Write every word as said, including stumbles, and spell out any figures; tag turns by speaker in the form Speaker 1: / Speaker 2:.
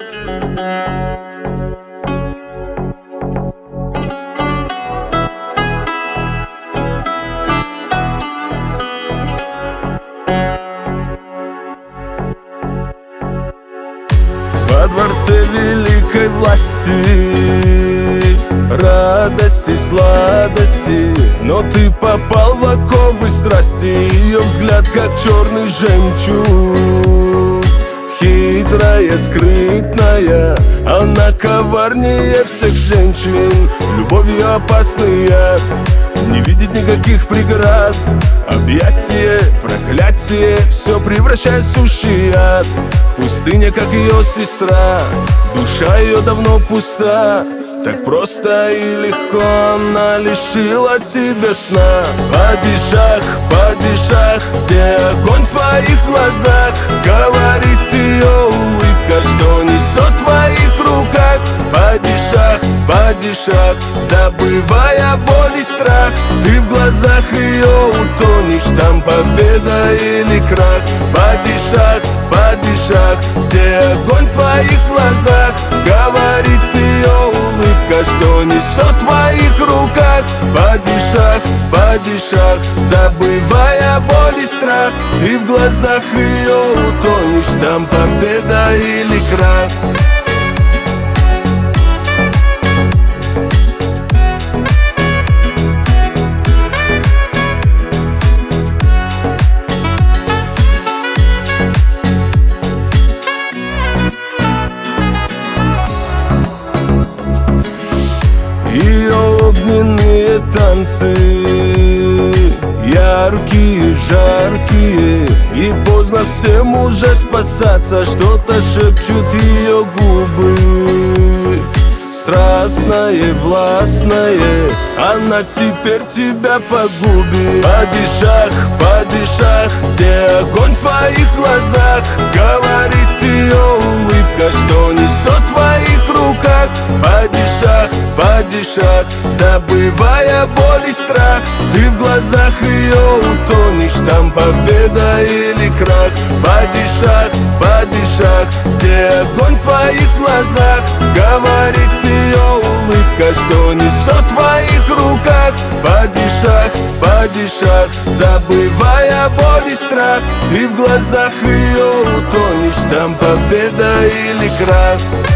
Speaker 1: Во дворце великой власти, радости, сладости, но ты попал в оковы страсти. Ее взгляд как черный жемчуг, хитрая, скрытная, она коварнее всех женщин. Любовью опасный яд, не видит никаких преград. Объятие, проклятие, все превращает в сущий ад. Пустыня, как ее сестра, душа ее давно пуста. Так просто и легко она лишила тебя сна. Падишах, падишах, где огонь в твоих глазах? Говорит ее улыбка, что несет в твоих руках. Падишах, падишах, забывая боль и страх. Ты в глазах ее утонешь, там победа или крах. Падишах, падишах, где огонь в твоих глазах? Говорит ее улыбка, что несет в твоих руках. Падишах, падишах, забывая боль и страх. Ты в глазах ее утонешь, там победа или крах. Ее огненные танцы, яркие, жаркие, и поздно всем уже спасаться. Что-то шепчут ее губы, страстное, властное, она теперь тебя погубит. Падишах, падишах, где огонь в твоих глазах? Говорит ее улыбка, что несет в твоих руках. Падишах, падишах, забывая боль и страх. Ты в глазах ее утонешь, там победа или крах. Падишах, падишах, где огонь в твоих глазах? Говорит ее улыбка, что несет в твоих руках. Падишах, падишах, забывая боль и страх. Ты в глазах ее утонешь, там победа или крах.